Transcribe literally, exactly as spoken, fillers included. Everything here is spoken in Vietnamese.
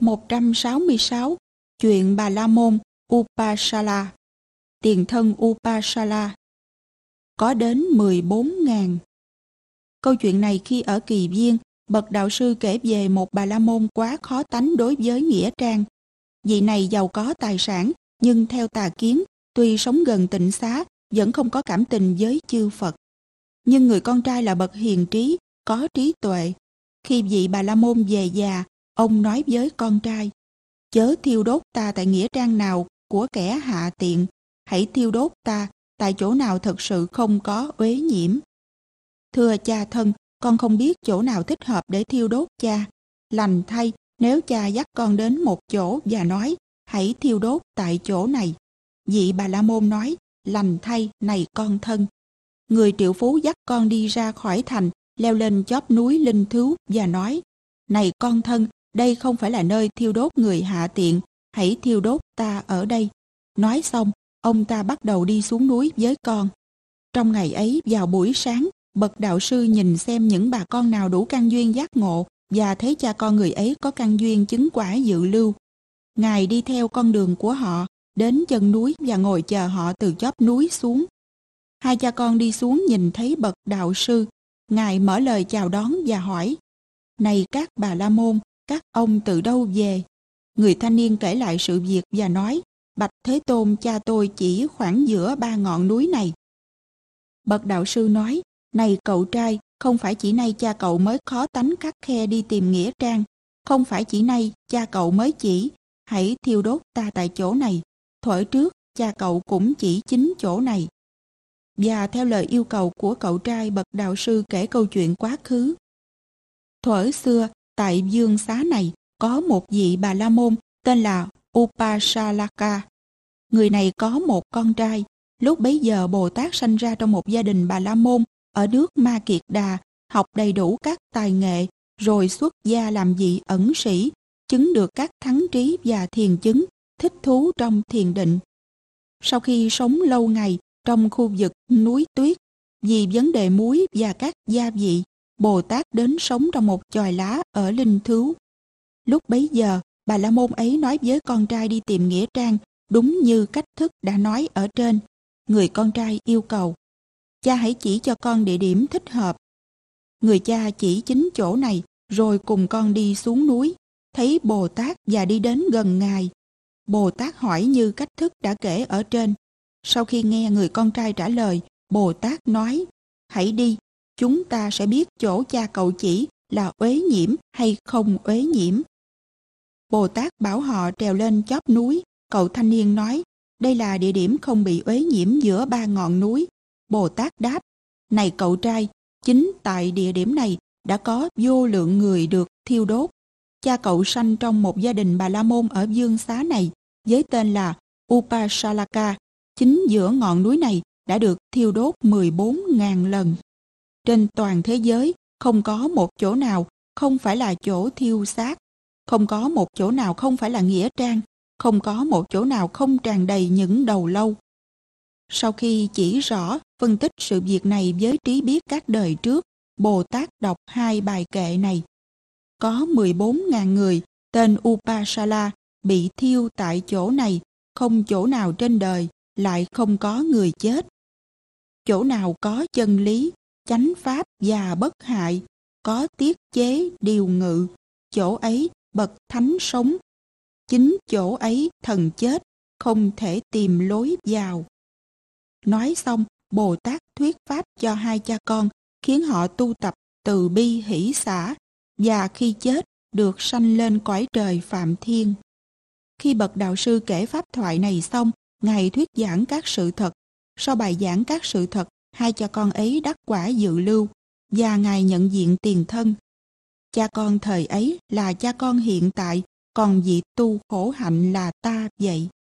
một trăm sáu mươi sáu. Chuyện Bà La Môn Upasala. Tiền thân Upasala có đến mười bốn nghìn. Câu chuyện này khi ở Kỳ Viên, bậc đạo sư kể về một Bà La Môn quá khó tánh đối với Nghĩa Trang. Vị này giàu có tài sản, nhưng theo tà kiến, tuy sống gần tịnh xá, vẫn không có cảm tình với chư Phật. Nhưng người con trai là bậc hiền trí, có trí tuệ. Khi vị Bà La Môn về già, ông nói với con trai: chớ thiêu đốt ta tại nghĩa trang nào của kẻ hạ tiện, hãy thiêu đốt ta tại chỗ nào thật sự không có uế nhiễm. Thưa cha thân, con không biết chỗ nào thích hợp để thiêu đốt cha. Lành thay, nếu cha dắt con đến một chỗ và nói: hãy thiêu đốt tại chỗ này. Vị Bà La Môn nói: lành thay, này con thân. Người triệu phú dắt con đi ra khỏi thành, leo lên chóp núi Linh Thứu và nói: này con thân, đây không phải là nơi thiêu đốt người hạ tiện, hãy thiêu đốt ta ở đây. Nói xong, ông ta bắt đầu đi xuống núi với con. Trong ngày ấy, vào buổi sáng, bậc đạo sư nhìn xem những bà con nào đủ căn duyên giác ngộ và thấy cha con người ấy có căn duyên chứng quả dự lưu. Ngài đi theo con đường của họ, đến chân núi và ngồi chờ họ từ chóp núi xuống. Hai cha con đi xuống nhìn thấy bậc đạo sư. Ngài mở lời chào đón và hỏi: này các Bà La Môn, các ông từ đâu về? Người thanh niên kể lại sự việc và nói: bạch Thế Tôn, cha tôi chỉ khoảng giữa ba ngọn núi này. Bậc đạo sư nói: này cậu trai, không phải chỉ nay cha cậu mới khó tánh khắt khe đi tìm nghĩa trang, không phải chỉ nay cha cậu mới chỉ: hãy thiêu đốt ta tại chỗ này. Thuở trước cha cậu cũng chỉ chính chỗ này. Và theo lời yêu cầu của cậu trai, bậc đạo sư kể câu chuyện quá khứ. Thuở xưa, tại dương xá này, có một vị Bà La Môn tên là Upasalaka. Người này có một con trai. Lúc bấy giờ Bồ Tát sanh ra trong một gia đình Bà La Môn ở nước Ma Kiệt Đà, học đầy đủ các tài nghệ, rồi xuất gia làm vị ẩn sĩ, chứng được các thắng trí và thiền chứng, thích thú trong thiền định. Sau khi sống lâu ngày trong khu vực núi tuyết, vì vấn đề muối và các gia vị, Bồ Tát đến sống trong một chòi lá ở Linh Thứu. Lúc bấy giờ, Bà La Môn ấy nói với con trai đi tìm nghĩa trang, đúng như cách thức đã nói ở trên. Người con trai yêu cầu: cha hãy chỉ cho con địa điểm thích hợp. Người cha chỉ chính chỗ này, rồi cùng con đi xuống núi, thấy Bồ Tát và đi đến gần Ngài. Bồ Tát hỏi như cách thức đã kể ở trên. Sau khi nghe người con trai trả lời, Bồ Tát nói: hãy đi, chúng ta sẽ biết chỗ cha cậu chỉ là uế nhiễm hay không uế nhiễm. Bồ Tát bảo họ trèo lên chóp núi. Cậu thanh niên nói: đây là địa điểm không bị uế nhiễm giữa ba ngọn núi. Bồ Tát đáp: này cậu trai, chính tại địa điểm này đã có vô lượng người được thiêu đốt. Cha cậu sanh trong một gia đình Bà La Môn ở dương xá này, với tên là Upasalaka. Chính giữa ngọn núi này đã được thiêu đốt mười bốn nghìn lần. Trên toàn thế giới, không có một chỗ nào không phải là chỗ thiêu xác, không có một chỗ nào không phải là nghĩa trang, không có một chỗ nào không tràn đầy những đầu lâu. Sau khi chỉ rõ, phân tích sự việc này với trí biết các đời trước, Bồ Tát đọc hai bài kệ này. Có mười bốn nghìn người tên Upasala bị thiêu tại chỗ này, không chỗ nào trên đời lại không có người chết. Chỗ nào có chân lý, chánh pháp và bất hại, có tiết chế điều ngự, chỗ ấy bậc thánh sống. Chính chỗ ấy thần chết, không thể tìm lối vào. Nói xong, Bồ Tát thuyết pháp cho hai cha con, khiến họ tu tập từ bi hỷ xả, và khi chết được sanh lên cõi trời Phạm Thiên. Khi bậc đạo sư kể pháp thoại này xong, Ngài thuyết giảng các sự thật. Sau bài giảng các sự thật, hai cha con ấy đắc quả dự lưu, và Ngài nhận diện tiền thân. Cha con thời ấy là cha con hiện tại, còn vị tu khổ hạnh là ta vậy.